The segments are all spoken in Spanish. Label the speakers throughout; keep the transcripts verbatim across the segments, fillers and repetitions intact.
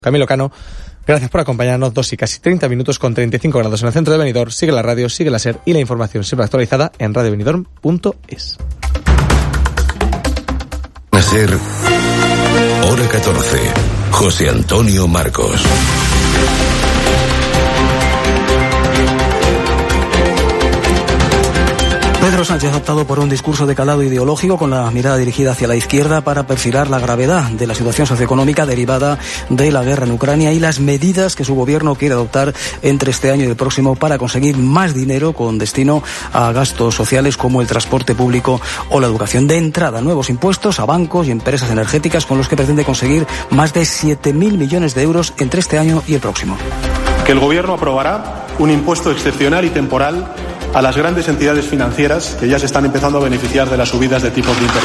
Speaker 1: Camilo Cano, gracias por acompañarnos. Dos y casi treinta minutos con treinta y cinco grados en el centro de Benidorm. Sigue la radio, sigue la SER y la información siempre actualizada en radio benidorm punto es.
Speaker 2: SER, hora catorce. José Antonio Marcos.
Speaker 3: Pedro Sánchez ha optado por un discurso de calado ideológico con la mirada dirigida hacia la izquierda para perfilar la gravedad de la situación socioeconómica derivada de la guerra en Ucrania y las medidas que su gobierno quiere adoptar entre este año y el próximo para conseguir más dinero con destino a gastos sociales como el transporte público o la educación. De entrada, nuevos impuestos a bancos y empresas energéticas con los que pretende conseguir más de siete mil millones de euros entre este año y el próximo.
Speaker 4: Que el gobierno aprobará un impuesto excepcional y temporal a las grandes entidades financieras que ya se están empezando a beneficiar de las subidas de tipos de interés.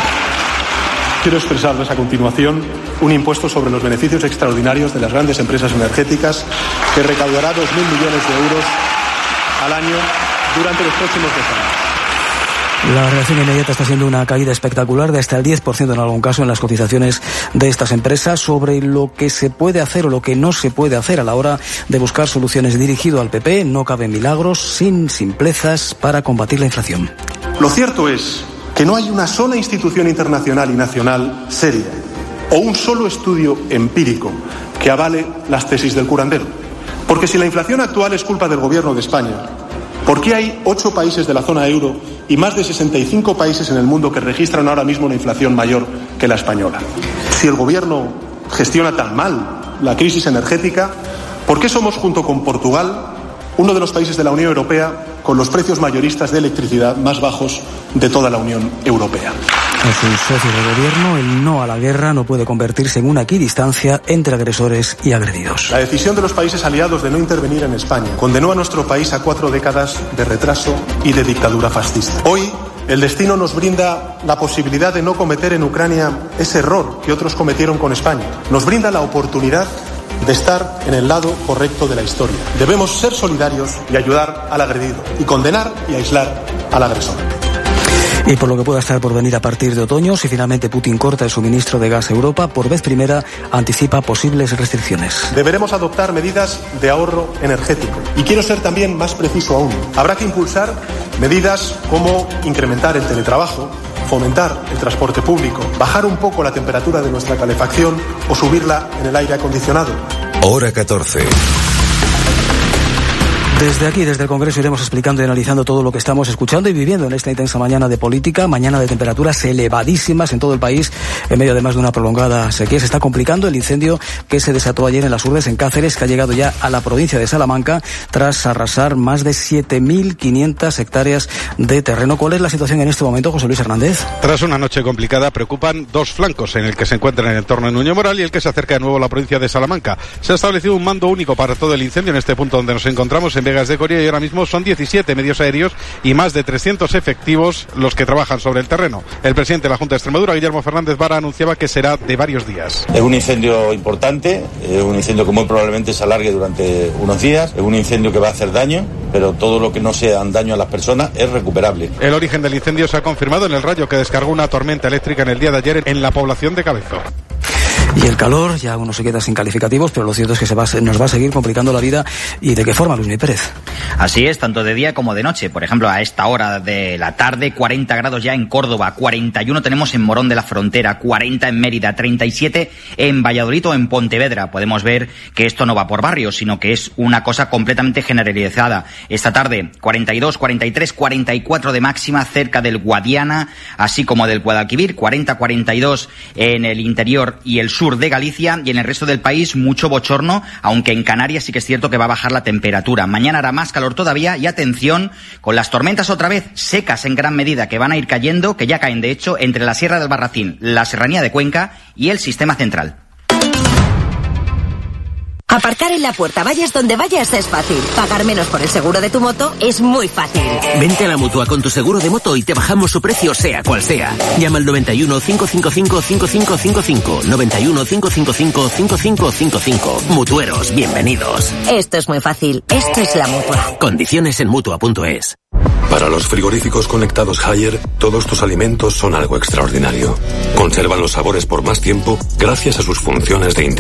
Speaker 4: Quiero expresarles a continuación un impuesto sobre los beneficios extraordinarios de las grandes empresas energéticas que recaudará dos mil millones de euros al año durante los próximos dos años.
Speaker 3: La reacción inmediata está siendo una caída espectacular de hasta el diez por ciento en algún caso en las cotizaciones de estas empresas. Sobre lo que se puede hacer o lo que no se puede hacer a la hora de buscar soluciones dirigido al P P, no caben milagros sin simplezas para combatir la inflación.
Speaker 4: Lo cierto es que no hay una sola institución internacional y nacional seria o un solo estudio empírico que avale las tesis del curandero. Porque si la inflación actual es culpa del gobierno de España, ¿por qué hay ocho países de la zona euro y más de sesenta y cinco países en el mundo que registran ahora mismo una inflación mayor que la española? Si el gobierno gestiona tan mal la crisis energética, ¿por qué somos, junto con Portugal, uno de los países de la Unión Europea con los precios mayoristas de electricidad más bajos de toda la Unión Europea?
Speaker 3: En sus socios de gobierno, el no a la guerra no puede convertirse en una equidistancia entre agresores y agredidos.
Speaker 4: La decisión de los países aliados de no intervenir en España condenó a nuestro país a cuatro décadas de retraso y de dictadura fascista. Hoy, el destino nos brinda la posibilidad de no cometer en Ucrania ese error que otros cometieron con España. Nos brinda la oportunidad de estar en el lado correcto de la historia. Debemos ser solidarios y ayudar al agredido, y condenar y aislar al agresor.
Speaker 3: Y por lo que pueda estar por venir a partir de otoño, si finalmente Putin corta el suministro de gas a Europa, por vez primera anticipa posibles restricciones.
Speaker 4: Deberemos adoptar medidas de ahorro energético. Y quiero ser también más preciso aún. Habrá que impulsar medidas como incrementar el teletrabajo, fomentar el transporte público, bajar un poco la temperatura de nuestra calefacción o subirla en el aire acondicionado.
Speaker 2: Hora catorce.
Speaker 3: Desde aquí, desde el Congreso, iremos explicando y analizando todo lo que estamos escuchando y viviendo en esta intensa mañana de política, mañana de temperaturas elevadísimas en todo el país, en medio además de una prolongada sequía. Se está complicando el incendio que se desató ayer en Las Urbes, en Cáceres, que ha llegado ya a la provincia de Salamanca, tras arrasar más de siete mil quinientas hectáreas de terreno. ¿Cuál es la situación en este momento, José Luis Hernández?
Speaker 5: Tras una noche complicada, preocupan dos flancos en el que se encuentra en el entorno de Nuño Moral y el que se acerca de nuevo a la provincia de Salamanca. Se ha establecido un mando único para todo el incendio en este punto donde nos encontramos, en Vegas de Coria, y ahora mismo son diecisiete medios aéreos y más de trescientos efectivos los que trabajan sobre el terreno. El presidente de la Junta de Extremadura, Guillermo Fernández Vara, anunciaba que será de varios días.
Speaker 6: Es un incendio importante, es un incendio que muy probablemente se alargue durante unos días, es un incendio que va a hacer daño, pero todo lo que no sea daño a las personas es recuperable.
Speaker 5: El origen del incendio se ha confirmado en el rayo que descargó una tormenta eléctrica en el día de ayer en la población de Cabezo.
Speaker 3: Y el calor, ya uno se queda sin calificativos, pero lo cierto es que se va, nos va a seguir complicando la vida. ¿Y de qué forma, Luismi Pérez?
Speaker 7: Así es, tanto de día como de noche. Por ejemplo, a esta hora de la tarde, cuarenta grados ya en Córdoba, cuarenta y uno tenemos en Morón de la Frontera, cuarenta en Mérida, treinta y siete en Valladolid o en Pontevedra. Podemos ver que esto no va por barrios, sino que es una cosa completamente generalizada. Esta tarde, cuarenta y dos, cuarenta y tres, cuarenta y cuatro de máxima cerca del Guadiana, así como del Guadalquivir, cuarenta, cuarenta y dos en el interior y el sur de Galicia, y en el resto del país mucho bochorno, aunque en Canarias sí que es cierto que va a bajar la temperatura. Mañana hará más calor todavía y atención con las tormentas otra vez secas en gran medida que van a ir cayendo, que ya caen de hecho entre la Sierra del Barracín, la Serranía de Cuenca y el Sistema Central.
Speaker 8: Aparcar en la puerta, vayas donde vayas, es fácil. Pagar menos por el seguro de tu moto es muy fácil.
Speaker 9: Vente a la Mutua con tu seguro de moto y te bajamos su precio sea cual sea. Llama al noventa y uno, cinco cinco cinco, cinco cinco cinco cinco. noventa y uno, cinco cinco cinco, cinco cinco cinco cinco. Mutueros, bienvenidos.
Speaker 8: Esto es muy fácil. Esto es la Mutua.
Speaker 9: Condiciones en Mutua punto es.
Speaker 2: Para los frigoríficos conectados Haier, todos tus alimentos son algo extraordinario. Conservan los sabores por más tiempo gracias a sus funciones de integración.